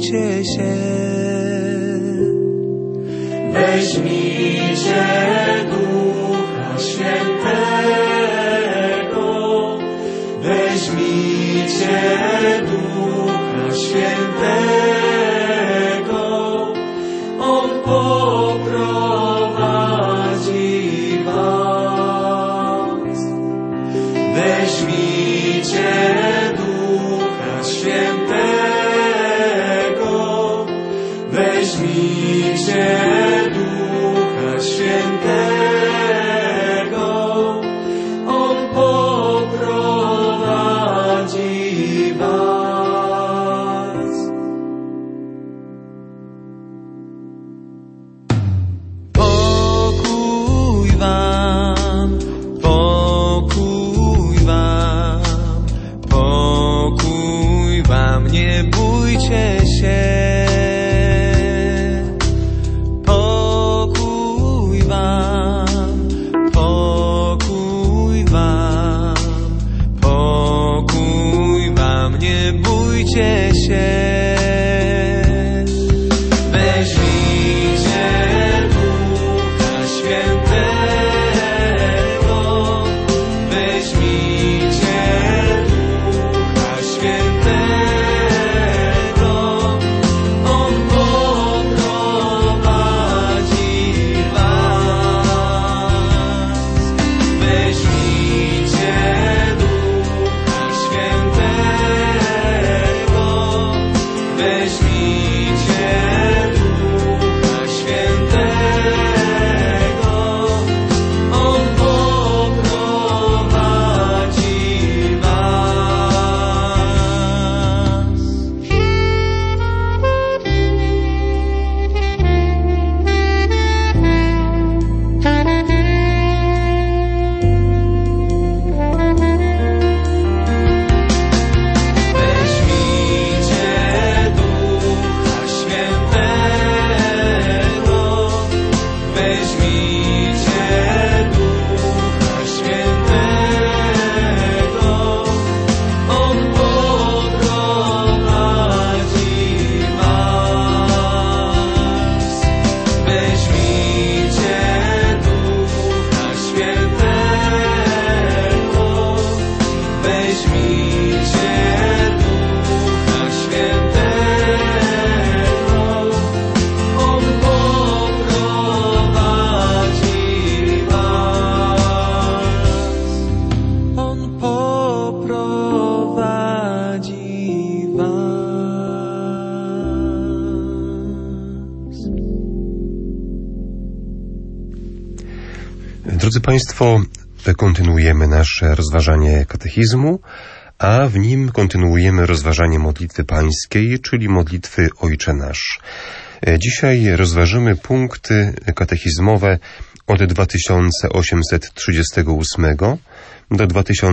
bójcie się. Weźmijcie Ducha Świętego, weźmijcie Ducha Świętego, On poprowadzi was. Weźmijcie Ducha Świętego, weźmijcie Ducha Świętego, On poprowadzi was. Pokój wam, pokój wam, pokój wam, nie bójcie się. Pokój wam, pokój wam, pokój wam, nie bójcie się. Weźmijcie Ducha Świętego, weźmijcie Ducha Świętego, On poprowadzi was. Weźmijcie Ducha Świętego, weźmijcie Ducha Świętego, On poprowadzi was. Weźmijcie Ducha Świętego, weźmijcie Ducha Świętego, On poprowadzi was. Weźmijcie Ducha Świętego, weźmijcie Ducha Świętego, On poprowadzi was. On poprowadzi was. Drodzy Państwo, kontynuujemy nasze rozważanie katechizmu, a w nim kontynuujemy rozważanie modlitwy pańskiej, czyli modlitwy Ojcze Nasz. Dzisiaj rozważymy punkty katechizmowe od 2838 do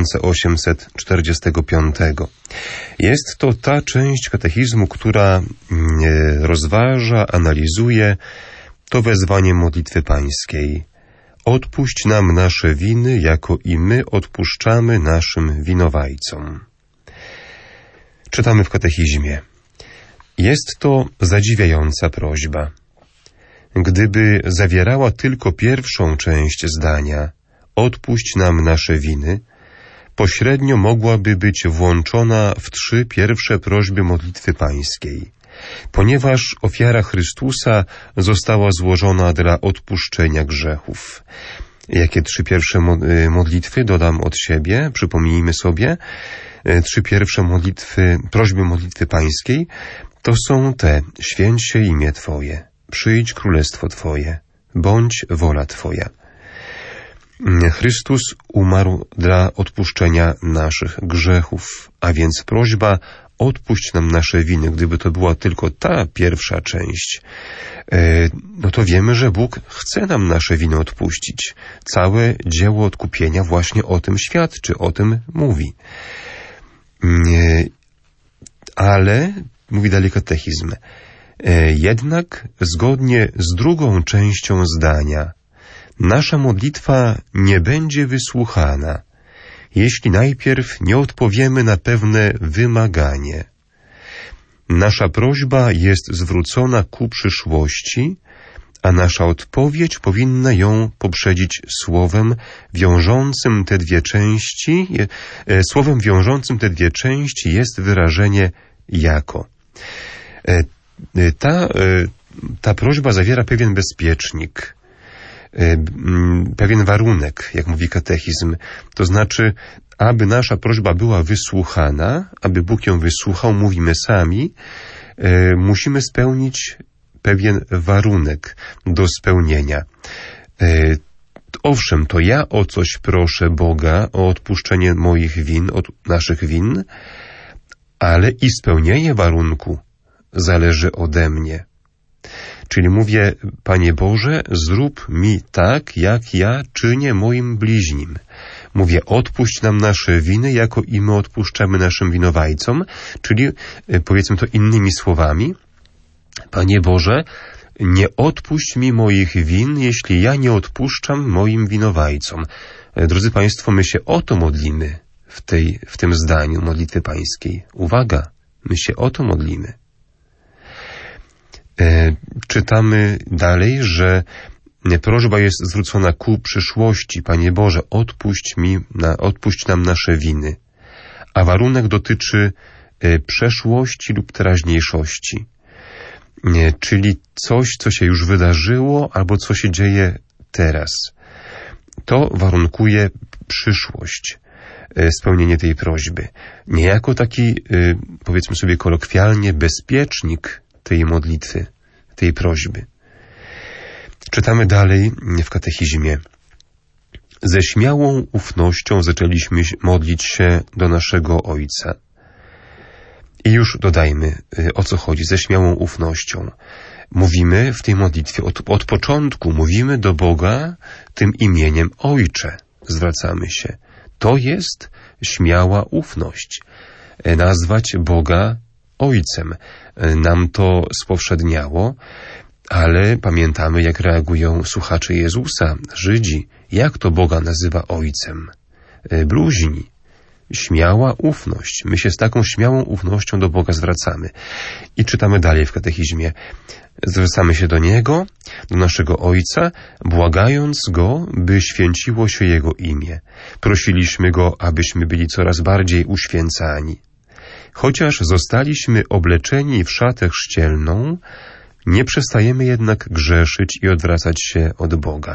2845. Jest to ta część katechizmu, która rozważa, analizuje to wezwanie modlitwy pańskiej. Odpuść nam nasze winy, jako i my odpuszczamy naszym winowajcom. Czytamy w katechizmie. Jest to zadziwiająca prośba. Gdyby zawierała tylko pierwszą część zdania, odpuść nam nasze winy, pośrednio mogłaby być włączona w 3 pierwsze prośby modlitwy pańskiej, ponieważ ofiara Chrystusa została złożona dla odpuszczenia grzechów. Jakie 3 pierwsze modlitwy dodam od siebie, przypomnijmy sobie. 3 pierwsze prośby modlitwy pańskiej to są te: święć się imię Twoje, przyjdź królestwo Twoje, bądź wola Twoja. Chrystus umarł dla odpuszczenia naszych grzechów, a więc prośba odpuść nam nasze winy. Gdyby to była tylko ta pierwsza część, no to wiemy, że Bóg chce nam nasze winy odpuścić. Całe dzieło odkupienia właśnie o tym świadczy, o tym mówi. Ale, mówi dalej katechizm, jednak zgodnie z drugą częścią zdania, nasza modlitwa nie będzie wysłuchana, jeśli najpierw nie odpowiemy na pewne wymaganie. Nasza prośba jest zwrócona ku przyszłości, a nasza odpowiedź powinna ją poprzedzić słowem wiążącym te dwie części. Słowem wiążącym te dwie części jest wyrażenie jako. Ta prośba zawiera pewien bezpiecznik, pewien warunek, jak mówi katechizm. To znaczy, aby nasza prośba była wysłuchana, aby Bóg ją wysłuchał, mówimy sami, musimy spełnić pewien warunek do spełnienia. Owszem, to ja o coś proszę Boga, o odpuszczenie moich win, od naszych win, ale i spełnienie warunku zależy ode mnie. Czyli mówię, Panie Boże, zrób mi tak, jak ja czynię moim bliźnim. Mówię, odpuść nam nasze winy, jako i my odpuszczamy naszym winowajcom. Czyli, powiedzmy to innymi słowami, Panie Boże, nie odpuść mi moich win, jeśli ja nie odpuszczam moim winowajcom. Drodzy Państwo, my się o to modlimy w tym zdaniu modlitwy pańskiej. Uwaga, my się o to modlimy. Czytamy dalej, że prośba jest zwrócona ku przyszłości. Panie Boże, odpuść nam nasze winy. A warunek dotyczy przeszłości lub teraźniejszości. Czyli coś, co się już wydarzyło, albo co się dzieje teraz. To warunkuje przyszłość, spełnienie tej prośby. Niejako taki, powiedzmy sobie kolokwialnie, bezpiecznik tej modlitwy, tej prośby. Czytamy dalej w katechizmie. Ze śmiałą ufnością zaczęliśmy modlić się do naszego Ojca. I już dodajmy, o co chodzi, ze śmiałą ufnością. Mówimy w tej modlitwie, od początku mówimy do Boga tym imieniem Ojcze. Zwracamy się. To jest śmiała ufność. Nazwać Boga Ojcem. Nam to spowszedniało, ale pamiętamy, jak reagują słuchacze Jezusa, Żydzi. Jak to Boga nazywa Ojcem? Bluźni. Śmiała ufność. My się z taką śmiałą ufnością do Boga zwracamy. I czytamy dalej w katechizmie. Zwracamy się do Niego, do naszego Ojca, błagając Go, by święciło się Jego imię. Prosiliśmy Go, abyśmy byli coraz bardziej uświęcani. Chociaż zostaliśmy obleczeni w szatę chrzcielną, nie przestajemy jednak grzeszyć i odwracać się od Boga.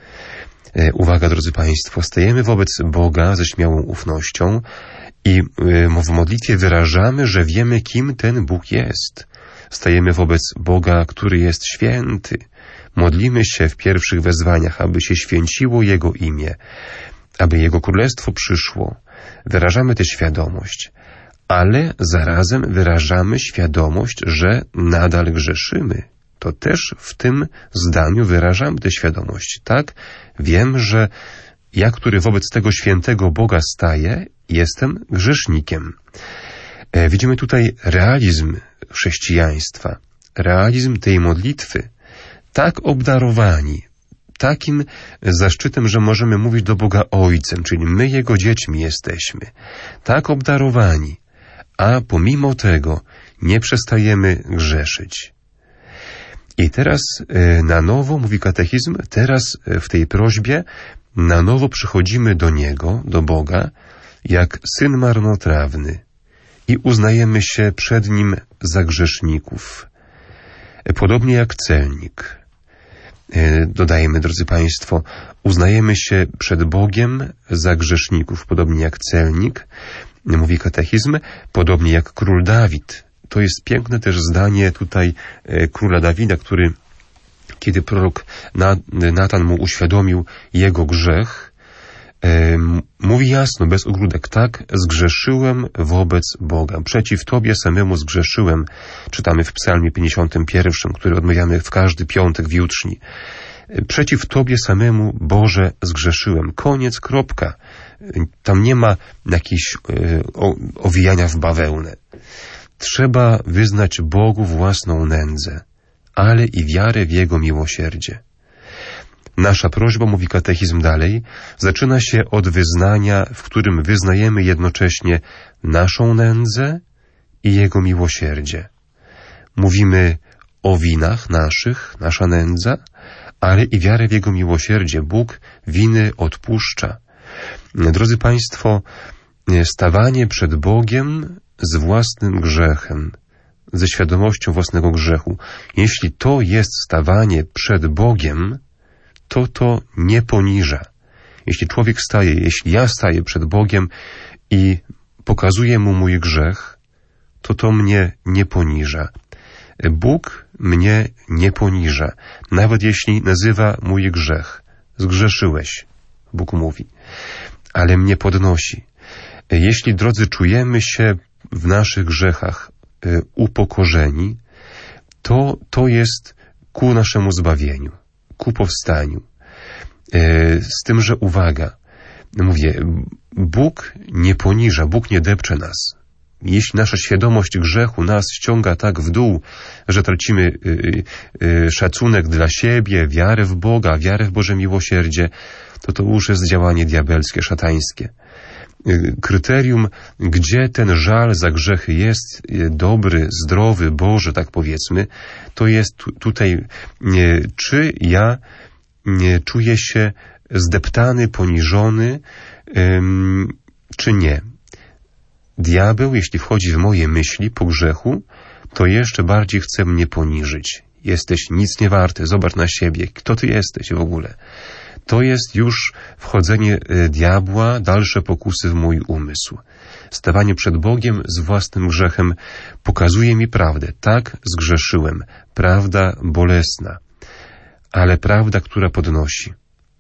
Uwaga, drodzy Państwo, stajemy wobec Boga ze śmiałą ufnością i w modlitwie wyrażamy, że wiemy, kim ten Bóg jest. Stajemy wobec Boga, który jest święty. Modlimy się w pierwszych wezwaniach, aby się święciło Jego imię, aby Jego Królestwo przyszło. Wyrażamy tę świadomość, ale zarazem wyrażamy świadomość, że nadal grzeszymy. To też w tym zdaniu wyrażamy tę świadomość. Tak? Wiem, że ja, który wobec tego świętego Boga staję, jestem grzesznikiem. Widzimy tutaj realizm chrześcijaństwa, realizm tej modlitwy. Tak obdarowani, takim zaszczytem, że możemy mówić do Boga Ojcem, czyli my Jego dziećmi jesteśmy. Tak obdarowani, a pomimo tego nie przestajemy grzeszyć. I teraz na nowo, mówi katechizm, teraz w tej prośbie na nowo przychodzimy do Niego, do Boga, jak syn marnotrawny i uznajemy się przed Nim za grzeszników. Podobnie jak celnik. Dodajemy, drodzy Państwo, uznajemy się przed Bogiem za grzeszników, podobnie jak celnik, mówi katechizm, podobnie jak król Dawid. To jest piękne też zdanie tutaj króla Dawida, który, kiedy prorok Natan mu uświadomił jego grzech, mówi jasno, bez ogródek, tak, zgrzeszyłem wobec Boga. Przeciw Tobie samemu zgrzeszyłem. Czytamy w Psalmie 51, który odmawiamy w każdy piątek w jutrzni. Przeciw Tobie samemu, Boże, zgrzeszyłem. Koniec, kropka. Tam nie ma jakichś owijania w bawełnę. Trzeba wyznać Bogu własną nędzę, ale i wiarę w Jego miłosierdzie. Nasza prośba, mówi katechizm dalej, zaczyna się od wyznania, w którym wyznajemy jednocześnie naszą nędzę i Jego miłosierdzie. Mówimy o winach naszych, nasza nędza, ale i wiarę w Jego miłosierdzie. Bóg winy odpuszcza. Drodzy Państwo, stawanie przed Bogiem z własnym grzechem, ze świadomością własnego grzechu, jeśli to jest stawanie przed Bogiem, to nie poniża. Jeśli człowiek staje, jeśli ja staję przed Bogiem i pokazuję Mu mój grzech, to mnie nie poniża. Bóg mnie nie poniża, nawet jeśli nazywa mój grzech. Zgrzeszyłeś, Bóg mówi, ale mnie podnosi. Jeśli, drodzy, czujemy się w naszych grzechach upokorzeni, to jest ku naszemu zbawieniu, ku powstaniu. Z tym, że uwaga, mówię, Bóg nie poniża, Bóg nie depcze nas. Jeśli nasza świadomość grzechu nas ściąga tak w dół, że tracimy szacunek dla siebie, wiarę w Boga, wiarę w Boże miłosierdzie, to już jest działanie diabelskie, szatańskie. Kryterium, gdzie ten żal za grzechy jest dobry, zdrowy, Boży, tak powiedzmy, to jest tutaj, czy ja czuję się zdeptany, poniżony, czy nie. Diabeł, jeśli wchodzi w moje myśli po grzechu, to jeszcze bardziej chce mnie poniżyć. Jesteś nic nie warty, zobacz na siebie, kto ty jesteś w ogóle. To jest już wchodzenie diabła, dalsze pokusy w mój umysł. Stawanie przed Bogiem z własnym grzechem pokazuje mi prawdę. Tak, zgrzeszyłem. Prawda bolesna, ale prawda, która podnosi.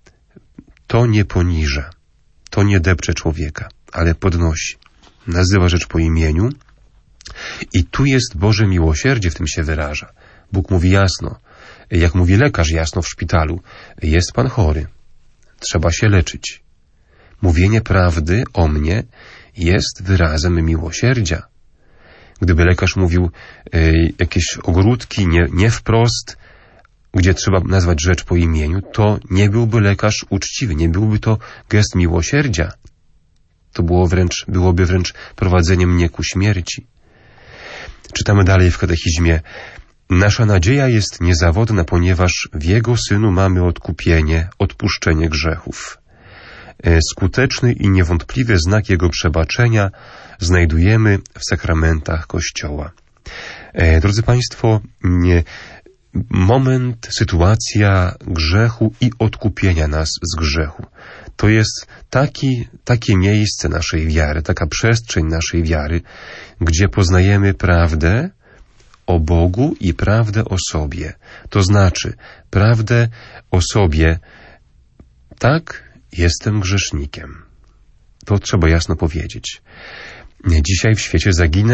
To nie poniża, to nie depcze człowieka, ale podnosi. Nazywa rzecz po imieniu i tu jest Boże miłosierdzie, w tym się wyraża. Bóg mówi jasno, jak mówi lekarz jasno w szpitalu, jest pan chory, trzeba się leczyć. Mówienie prawdy o mnie jest wyrazem miłosierdzia. Gdyby lekarz mówił jakieś ogródki nie wprost, gdzie trzeba nazwać rzecz po imieniu, to nie byłby lekarz uczciwy, nie byłby to gest miłosierdzia. To byłoby wręcz prowadzenie mnie ku śmierci. Czytamy dalej w katechizmie. Nasza nadzieja jest niezawodna, ponieważ w Jego Synu mamy odkupienie, odpuszczenie grzechów. Skuteczny i niewątpliwy znak Jego przebaczenia znajdujemy w sakramentach Kościoła. Drodzy Państwo, moment, sytuacja grzechu i odkupienia nas z grzechu. To jest takie miejsce naszej wiary, taka przestrzeń naszej wiary, gdzie poznajemy prawdę o Bogu i prawdę o sobie. To znaczy, prawdę o sobie, tak, jestem grzesznikiem. To trzeba jasno powiedzieć. Dzisiaj w świecie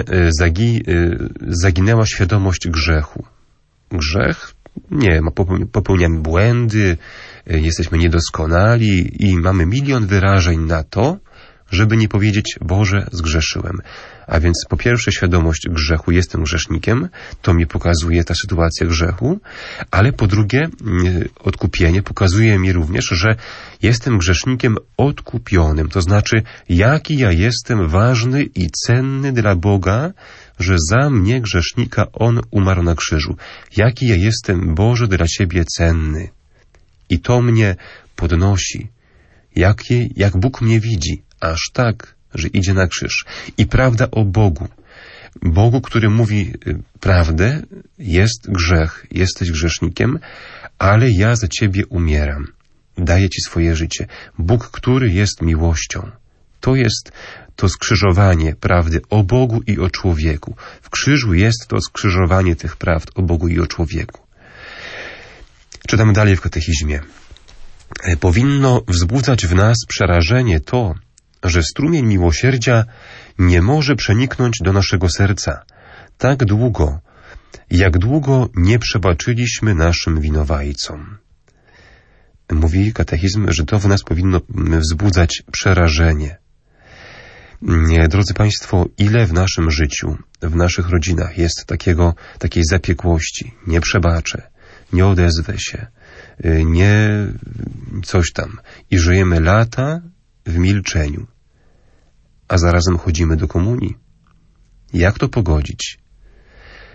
zaginęła świadomość grzechu. Grzech? Nie, popełniamy błędy, jesteśmy niedoskonali i mamy milion wyrażeń na to, żeby nie powiedzieć Boże, zgrzeszyłem. A więc po pierwsze świadomość grzechu, jestem grzesznikiem, to mi pokazuje ta sytuacja grzechu, ale po drugie odkupienie pokazuje mi również, że jestem grzesznikiem odkupionym, to znaczy jaki ja jestem ważny i cenny dla Boga, że za mnie grzesznika On umarł na krzyżu. Jaki ja jestem, Boże, dla Ciebie cenny. I to mnie podnosi. Jak Bóg mnie widzi, aż tak, że idzie na krzyż. I prawda o Bogu. Bogu, który mówi prawdę, jest grzech, jesteś grzesznikiem, ale ja za Ciebie umieram. Daję Ci swoje życie. Bóg, który jest miłością. To jest to skrzyżowanie prawdy o Bogu i o człowieku. W krzyżu jest to skrzyżowanie tych prawd o Bogu i o człowieku. Czytamy dalej w katechizmie. Powinno wzbudzać w nas przerażenie to, że strumień miłosierdzia nie może przeniknąć do naszego serca tak długo, jak długo nie przebaczyliśmy naszym winowajcom. Mówi katechizm, że to w nas powinno wzbudzać przerażenie. Drodzy Państwo, ile w naszym życiu, w naszych rodzinach jest takiej zapiekłości, nie przebaczę, nie odezwę się, nie coś tam i żyjemy lata w milczeniu, a zarazem chodzimy do komunii. Jak to pogodzić?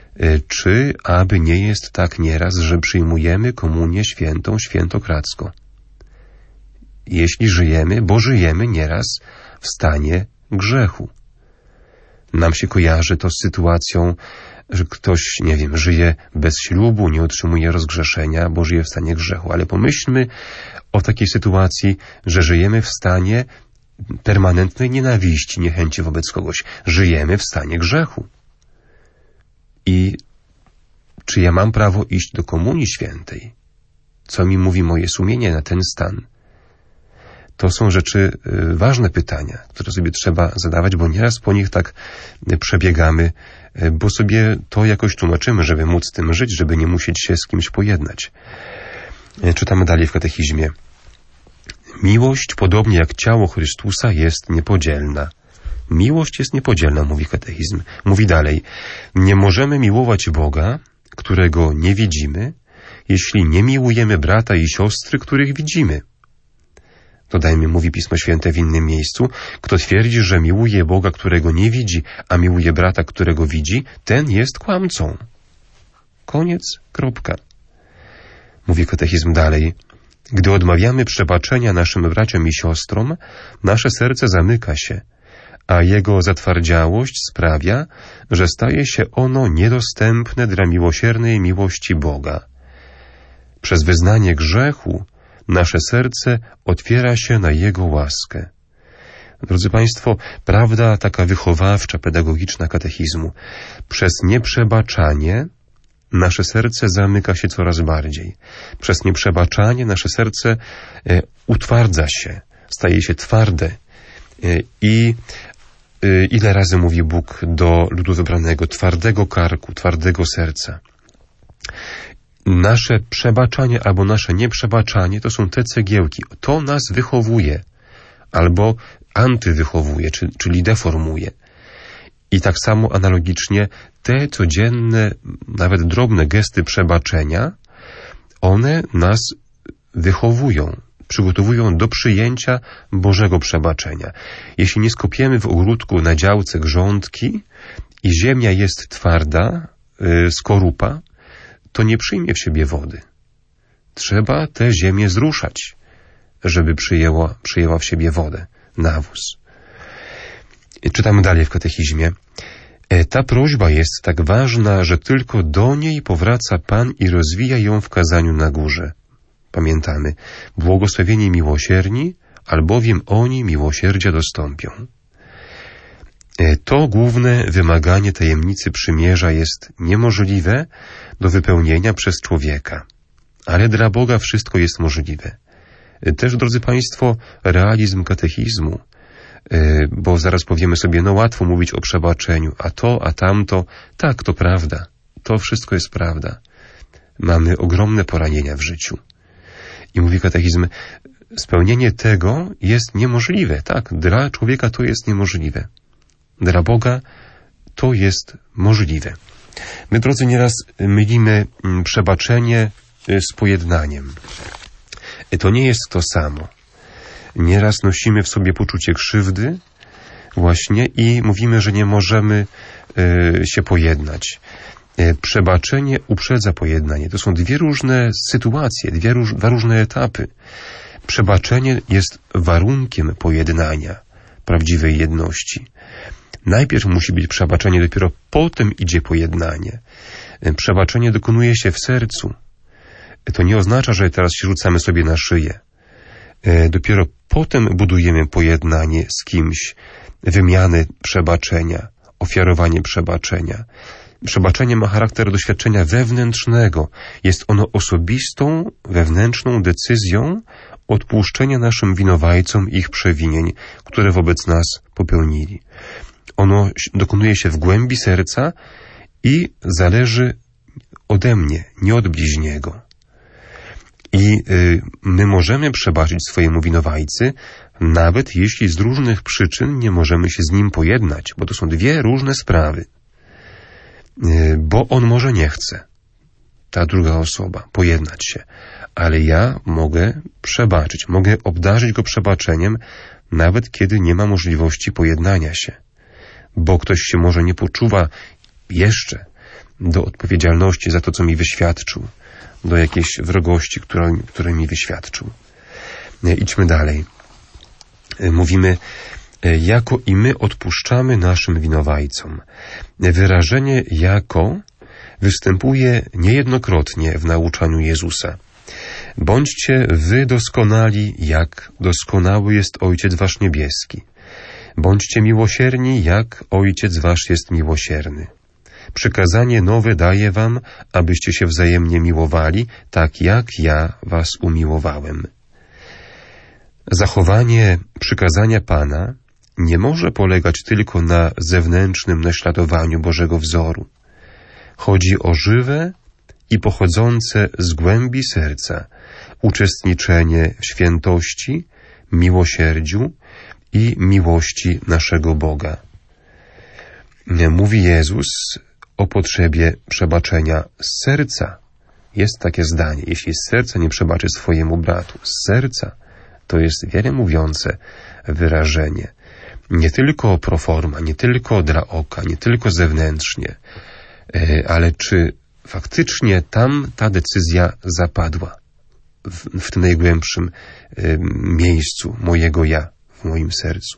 Czy aby nie jest tak nieraz, że przyjmujemy komunię świętą świętokradzko? Jeśli żyjemy, bo żyjemy nieraz w stanie grzechu. Nam się kojarzy to z sytuacją, że ktoś, nie wiem, żyje bez ślubu, nie otrzymuje rozgrzeszenia, bo żyje w stanie grzechu. Ale pomyślmy o takiej sytuacji, że żyjemy w stanie permanentnej nienawiści, niechęci wobec kogoś. Żyjemy w stanie grzechu. I czy ja mam prawo iść do komunii świętej? Co mi mówi moje sumienie na ten stan? To są rzeczy ważne pytania, które sobie trzeba zadawać, bo nieraz po nich tak przebiegamy, bo sobie to jakoś tłumaczymy, żeby móc z tym żyć, żeby nie musieć się z kimś pojednać. Czytamy dalej w katechizmie. Miłość, podobnie jak ciało Chrystusa, jest niepodzielna. Miłość jest niepodzielna, mówi katechizm. Mówi dalej. Nie możemy miłować Boga, którego nie widzimy, jeśli nie miłujemy brata i siostry, których widzimy. Dodajmy, mówi Pismo Święte w innym miejscu, kto twierdzi, że miłuje Boga, którego nie widzi, a miłuje brata, którego widzi, ten jest kłamcą. Koniec, kropka. Mówi katechizm dalej. Gdy odmawiamy przebaczenia naszym braciom i siostrom, nasze serce zamyka się, a jego zatwardziałość sprawia, że staje się ono niedostępne dla miłosiernej miłości Boga. Przez wyznanie grzechu nasze serce otwiera się na Jego łaskę. Drodzy Państwo, prawda taka wychowawcza, pedagogiczna katechizmu. Przez nieprzebaczanie nasze serce zamyka się coraz bardziej. Przez nieprzebaczanie nasze serce utwardza się, staje się twarde. I ile razy mówi Bóg do ludu wybranego, twardego karku, twardego serca. Nasze przebaczanie albo nasze nieprzebaczanie to są te cegiełki. To nas wychowuje albo antywychowuje, czyli deformuje. I tak samo analogicznie te codzienne, nawet drobne gesty przebaczenia, one nas wychowują, przygotowują do przyjęcia Bożego przebaczenia. Jeśli nie skopiemy w ogródku na działce grządki i ziemia jest twarda, skorupa, to nie przyjmie w siebie wody. Trzeba tę ziemię zruszać, żeby przyjęła w siebie wodę, nawóz. Czytamy dalej w katechizmie. Ta prośba jest tak ważna, że tylko do niej powraca Pan i rozwija ją w kazaniu na górze. Pamiętamy, błogosławieni miłosierni, albowiem oni miłosierdzia dostąpią. To główne wymaganie tajemnicy przymierza jest niemożliwe do wypełnienia przez człowieka, ale dla Boga wszystko jest możliwe. Też, drodzy Państwo, realizm katechizmu, bo zaraz powiemy sobie, no łatwo mówić o przebaczeniu, a to, a tamto, tak, to prawda, to wszystko jest prawda. Mamy ogromne poranienia w życiu. I mówi katechizm, spełnienie tego jest niemożliwe, tak, dla człowieka to jest niemożliwe. Dla Boga to jest możliwe. My, drodzy, nieraz mylimy przebaczenie z pojednaniem. To nie jest to samo. Nieraz nosimy w sobie poczucie krzywdy właśnie i mówimy, że nie możemy się pojednać. Przebaczenie uprzedza pojednanie. To są dwie różne sytuacje, dwa różne etapy. Przebaczenie jest warunkiem pojednania, prawdziwej jedności. Najpierw musi być przebaczenie, dopiero potem idzie pojednanie. Przebaczenie dokonuje się w sercu. To nie oznacza, że teraz się rzucamy sobie na szyję. Dopiero potem budujemy pojednanie z kimś, wymiany przebaczenia, ofiarowanie przebaczenia. Przebaczenie ma charakter doświadczenia wewnętrznego. Jest ono osobistą, wewnętrzną decyzją odpuszczenia naszym winowajcom ich przewinień, które wobec nas popełnili. Ono dokonuje się w głębi serca i zależy ode mnie, nie od bliźniego. I my możemy przebaczyć swojemu winowajcy, nawet jeśli z różnych przyczyn nie możemy się z nim pojednać, bo to są dwie różne sprawy. Bo on może nie chce, ta druga osoba, pojednać się, ale ja mogę przebaczyć, mogę obdarzyć go przebaczeniem, nawet kiedy nie ma możliwości pojednania się. Bo ktoś się może nie poczuwa jeszcze do odpowiedzialności za to, co mi wyświadczył, do jakiejś wrogości, której mi wyświadczył. Idźmy dalej. Mówimy, jako i my odpuszczamy naszym winowajcom. Wyrażenie jako występuje niejednokrotnie w nauczaniu Jezusa. Bądźcie wy doskonali, jak doskonały jest Ojciec wasz niebieski. Bądźcie miłosierni, jak Ojciec wasz jest miłosierny. Przykazanie nowe daję wam, abyście się wzajemnie miłowali, tak jak ja was umiłowałem. Zachowanie przykazania Pana nie może polegać tylko na zewnętrznym naśladowaniu Bożego wzoru. Chodzi o żywe i pochodzące z głębi serca uczestniczenie w świętości, miłosierdziu i miłości naszego Boga. Mówi Jezus o potrzebie przebaczenia z serca. Jest takie zdanie, jeśli z serca nie przebaczy swojemu bratu, z serca, to jest wiele mówiące wyrażenie. Nie tylko pro forma, nie tylko dla oka, nie tylko zewnętrznie, ale czy faktycznie tam ta decyzja zapadła w tym najgłębszym miejscu mojego ja, w moim sercu.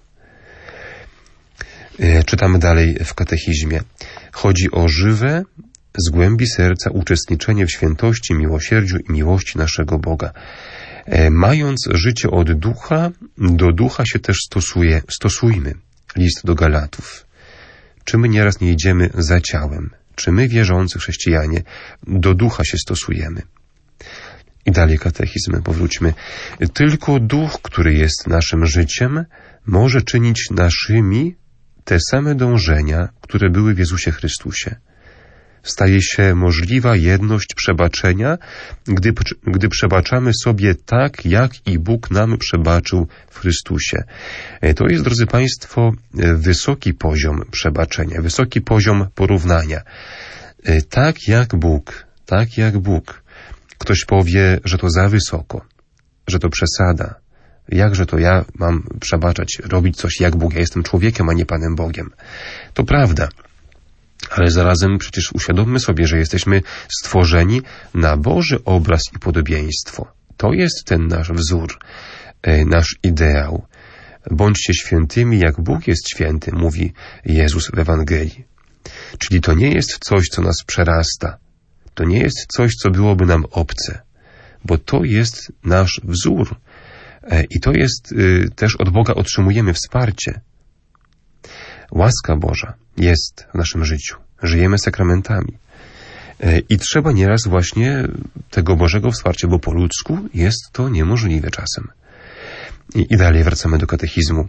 Czytamy dalej w katechizmie. Chodzi o żywe, z głębi serca uczestniczenie w świętości, miłosierdziu i miłości naszego Boga. Mając życie od ducha, do ducha się też stosujmy. List do Galatów. Czy my nieraz nie idziemy za ciałem? Czy my, wierzący chrześcijanie, do ducha się stosujemy? I dalej katechizm, powróćmy. Tylko duch, który jest naszym życiem, może czynić naszymi te same dążenia, które były w Jezusie Chrystusie. Staje się możliwa jedność przebaczenia, gdy przebaczamy sobie tak, jak i Bóg nam przebaczył w Chrystusie. To jest, drodzy Państwo, wysoki poziom przebaczenia, wysoki poziom porównania. Tak jak Bóg. Ktoś powie, że to za wysoko, że to przesada. Jakże to ja mam przebaczać, robić coś jak Bóg? Ja jestem człowiekiem, a nie Panem Bogiem. To prawda. Ale zarazem przecież uświadommy sobie, że jesteśmy stworzeni na Boży obraz i podobieństwo. To jest ten nasz wzór, nasz ideał. Bądźcie świętymi, jak Bóg jest święty, mówi Jezus w Ewangelii. Czyli to nie jest coś, co nas przerasta. To nie jest coś, co byłoby nam obce, bo to jest nasz wzór. I to jest też od Boga otrzymujemy wsparcie. Łaska Boża jest w naszym życiu. Żyjemy sakramentami. I trzeba nieraz właśnie tego Bożego wsparcia, bo po ludzku jest to niemożliwe czasem. I dalej wracamy do katechizmu.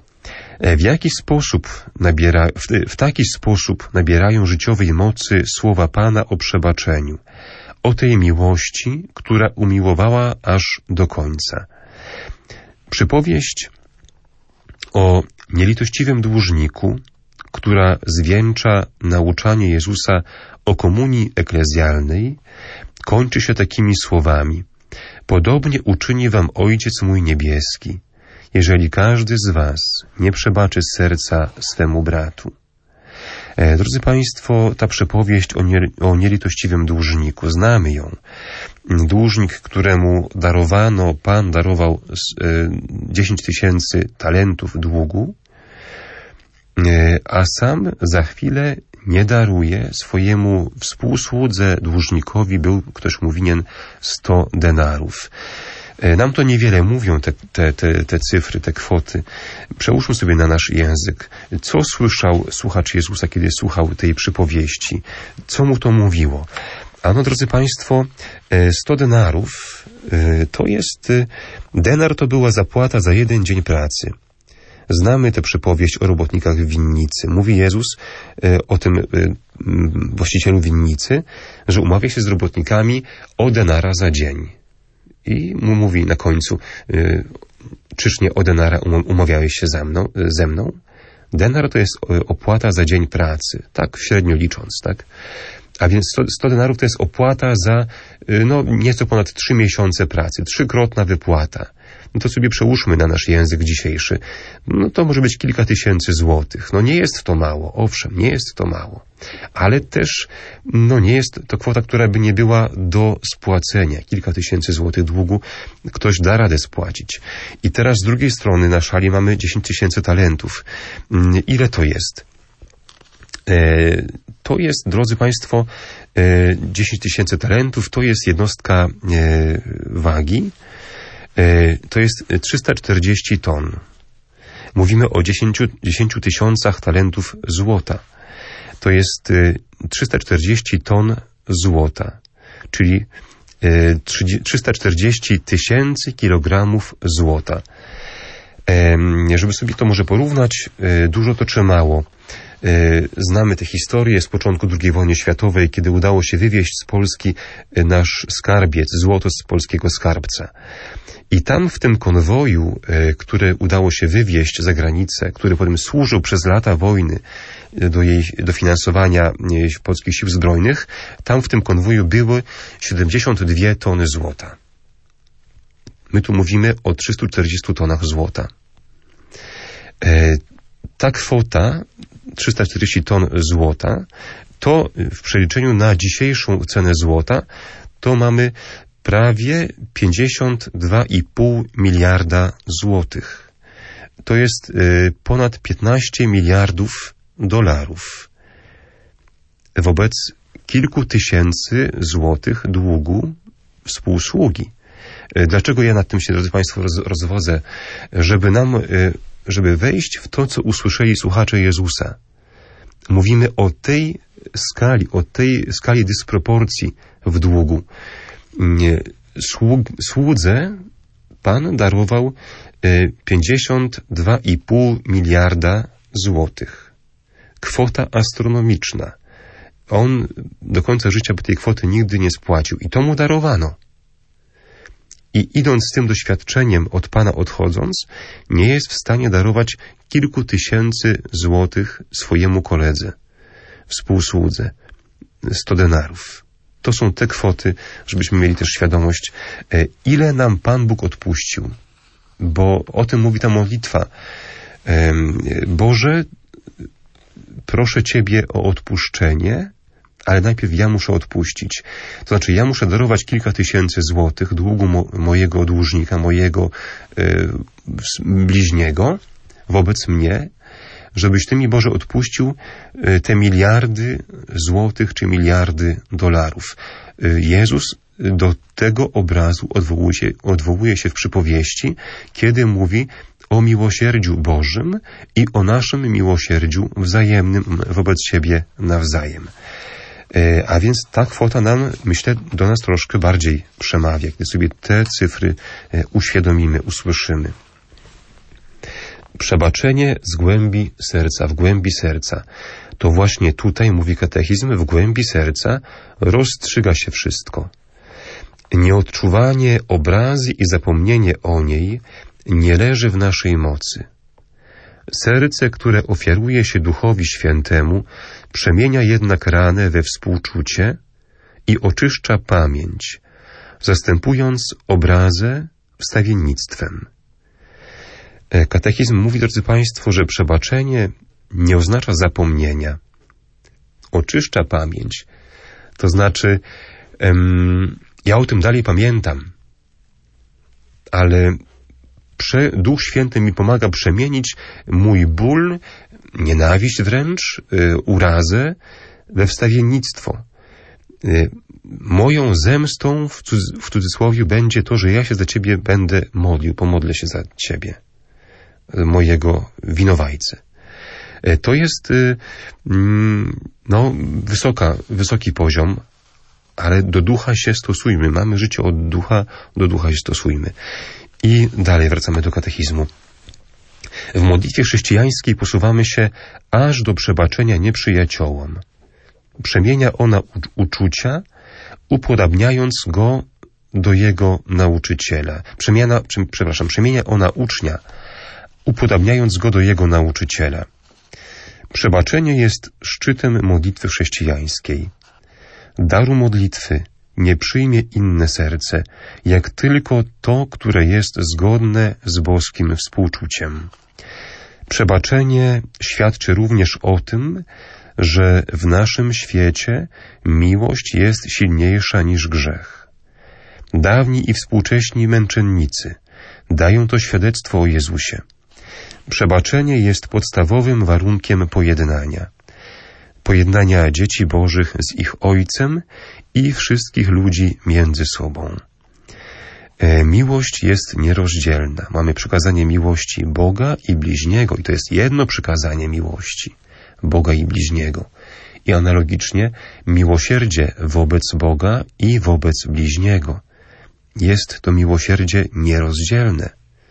W taki sposób nabierają życiowej mocy słowa Pana o przebaczeniu, o tej miłości, która umiłowała aż do końca. Przypowieść o nielitościwym dłużniku, która zwieńcza nauczanie Jezusa o komunii eklezjalnej, kończy się takimi słowami. Podobnie uczyni wam Ojciec mój niebieski, jeżeli każdy z was nie przebaczy z serca swemu bratu. Drodzy Państwo, ta przypowieść o nielitościwym dłużniku, znamy ją. Dłużnik, któremu Pan darował 10 000 talentów długu, a sam za chwilę nie daruje swojemu współsłudze dłużnikowi, był ktoś mu winien 100 denarów. Nam to niewiele mówią te cyfry, te kwoty. Przełóżmy sobie na nasz język. Co słyszał słuchacz Jezusa, kiedy słuchał tej przypowieści? Co mu to mówiło? Ano, drodzy Państwo, 100 denarów to jest... Denar to była zapłata za 1 dzień pracy. Znamy tę przypowieść o robotnikach w winnicy. Mówi Jezus o tym właścicielu winnicy, że umawia się z robotnikami o denara za dzień. I mu mówi na końcu, czyż nie o denara umawiałeś się ze mną? Denar to jest opłata za dzień pracy, tak średnio licząc, tak? A więc 100 denarów to jest opłata za nieco ponad 3 miesiące pracy, 3-krotna wypłata. no to sobie przełóżmy na nasz język dzisiejszy. No to może być kilka tysięcy złotych. No nie jest to mało, owszem, nie jest to mało. Ale też, no nie jest to kwota, która by nie była do spłacenia. Kilka tysięcy złotych długu ktoś da radę spłacić. I teraz z drugiej strony na szali mamy 10 tysięcy talentów. Ile to jest? To jest, drodzy Państwo, 10 tysięcy talentów, to jest jednostka wagi, to jest 340 ton. Mówimy o 10 tysiącach talentów złota. To jest 340 ton złota, czyli 340 tysięcy kilogramów złota. Żeby sobie to może porównać, dużo to czy mało. Znamy tę historię z początku II wojny światowej, kiedy udało się wywieźć z Polski nasz skarbiec, złoto z polskiego skarbca. I tam w tym konwoju, który udało się wywieźć za granicę, który potem służył przez lata wojny do finansowania polskich sił zbrojnych, tam w tym konwoju były 72 tony złota. My tu mówimy o 340 tonach złota. Ta kwota 340 ton złota, to w przeliczeniu na dzisiejszą cenę złota, to mamy prawie 52,5 miliarda złotych. To jest ponad 15 miliardów dolarów. Wobec kilku tysięcy złotych długu współsługi. Dlaczego ja nad tym się, drodzy Państwo, rozwodzę? Żeby wejść w to, co usłyszeli słuchacze Jezusa. Mówimy o tej skali dysproporcji w długu. Słudze Pan darował 52,5 miliarda złotych. Kwota astronomiczna. On do końca życia by tej kwoty nigdy nie spłacił i to mu darowano. I idąc z tym doświadczeniem od Pana odchodząc, nie jest w stanie darować kilku tysięcy złotych swojemu koledze, współsłudze, 100 denarów. To są te kwoty, żebyśmy mieli też świadomość, ile nam Pan Bóg odpuścił. Bo o tym mówi ta modlitwa. Boże, proszę Ciebie o odpuszczenie, ale najpierw ja muszę odpuścić. To znaczy, ja muszę darować kilka tysięcy złotych długu mojego dłużnika, mojego bliźniego wobec mnie, żebyś Ty mi, Boże, odpuścił te miliardy złotych czy miliardy dolarów. Jezus do tego obrazu odwołuje się w przypowieści, kiedy mówi o miłosierdziu Bożym i o naszym miłosierdziu wzajemnym wobec siebie nawzajem. A więc ta kwota nam, myślę, do nas troszkę bardziej przemawia, gdy sobie te cyfry uświadomimy, usłyszymy. Przebaczenie z głębi serca, w głębi serca. To właśnie tutaj, mówi katechizm, w głębi serca rozstrzyga się wszystko. Nieodczuwanie obrazy i zapomnienie o niej nie leży w naszej mocy. Serce, które ofiaruje się Duchowi Świętemu, przemienia jednak ranę we współczucie i oczyszcza pamięć, zastępując obrazę wstawiennictwem. Katechizm mówi, drodzy Państwo, że przebaczenie nie oznacza zapomnienia. Oczyszcza pamięć. To znaczy, ja o tym dalej pamiętam, ale Duch Święty mi pomaga przemienić mój ból, nienawiść wręcz, urazę we wstawiennictwo. Moją zemstą w cudzysłowie będzie to, że ja się za Ciebie będę modlił, pomodlę się za Ciebie, mojego winowajcę. To jest wysoki poziom, ale do ducha się stosujmy. Mamy życie od ducha, do ducha się stosujmy. I dalej wracamy do katechizmu. W modlitwie chrześcijańskiej posuwamy się aż do przebaczenia nieprzyjaciołom. Przemienia ona uczucia, upodabniając go do jego nauczyciela. Przemienia ona ucznia, upodabniając go do jego nauczyciela. Przebaczenie jest szczytem modlitwy chrześcijańskiej. Daru modlitwy nie przyjmie inne serce, jak tylko to, które jest zgodne z boskim współczuciem. Przebaczenie świadczy również o tym, że w naszym świecie miłość jest silniejsza niż grzech. Dawni i współcześni męczennicy dają to świadectwo o Jezusie. Przebaczenie jest podstawowym warunkiem pojednania dzieci Bożych z ich Ojcem i wszystkich ludzi między sobą. Miłość jest nierozdzielna. Mamy przykazanie miłości Boga i bliźniego i to jest jedno przykazanie miłości Boga i bliźniego. I analogicznie miłosierdzie wobec Boga i wobec bliźniego. Jest to miłosierdzie nierozdzielne.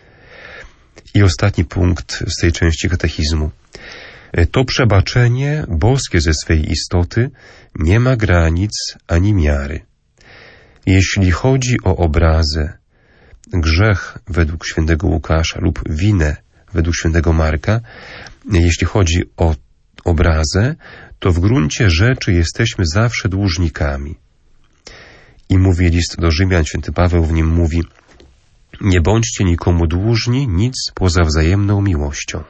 I ostatni punkt z tej części katechizmu. To przebaczenie boskie ze swej istoty nie ma granic ani miary. Jeśli chodzi o obrazę, grzech według świętego Łukasza lub winę według świętego Marka, jeśli chodzi o obrazę, to w gruncie rzeczy jesteśmy zawsze dłużnikami. I mówi list do Rzymian, święty Paweł w nim mówi: nie bądźcie nikomu dłużni nic poza wzajemną miłością.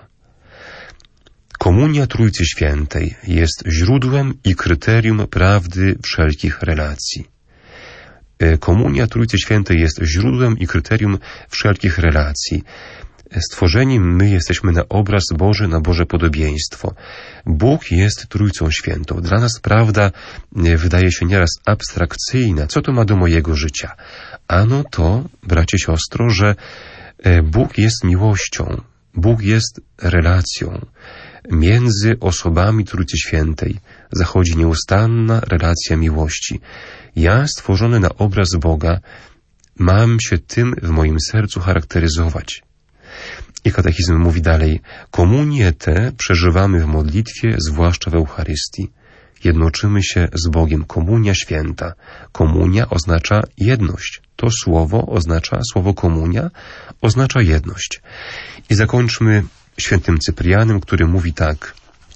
Komunia Trójcy Świętej jest źródłem i kryterium prawdy wszelkich relacji. Komunia Trójcy Świętej jest źródłem i kryterium wszelkich relacji. Stworzeni my jesteśmy na obraz Boży, na Boże podobieństwo. Bóg jest Trójcą Świętą. Dla nas prawda wydaje się nieraz abstrakcyjna. Co to ma do mojego życia? Ano to, bracie, siostro, że Bóg jest miłością. Bóg jest relacją. Między osobami Trójcy Świętej zachodzi nieustanna relacja miłości. Ja, stworzony na obraz Boga, mam się tym w moim sercu charakteryzować. I katechizm mówi dalej: komunię tę przeżywamy w modlitwie, zwłaszcza w Eucharystii. Jednoczymy się z Bogiem. Komunia święta. Komunia oznacza jedność. To słowo komunia, oznacza jedność. I zakończmy świętym Cyprianem, który mówi tak: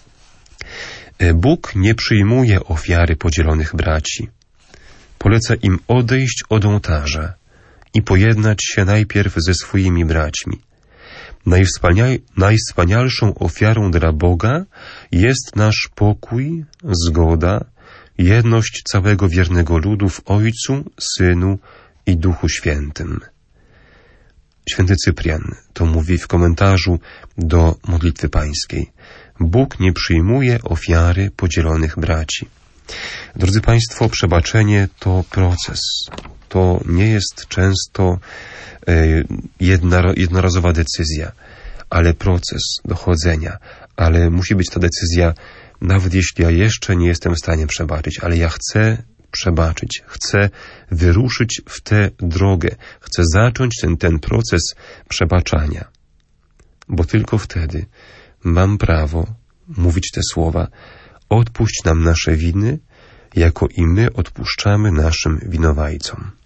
Bóg nie przyjmuje ofiary podzielonych braci. Poleca im odejść od ołtarza i pojednać się najpierw ze swoimi braćmi. Najwspanialszą ofiarą dla Boga jest nasz pokój, zgoda, jedność całego wiernego ludu w Ojcu, Synu i Duchu Świętym. Święty Cyprian to mówi w komentarzu do modlitwy pańskiej. Bóg nie przyjmuje ofiary podzielonych braci. Drodzy Państwo, przebaczenie to proces. To nie jest często jednorazowa decyzja, ale proces dochodzenia. Ale musi być ta decyzja, nawet jeśli ja jeszcze nie jestem w stanie przebaczyć, ale ja chcę przebaczyć, chcę wyruszyć w tę drogę, chcę zacząć ten proces przebaczania. Bo tylko wtedy mam prawo mówić te słowa: odpuść nam nasze winy, jako i my odpuszczamy naszym winowajcom.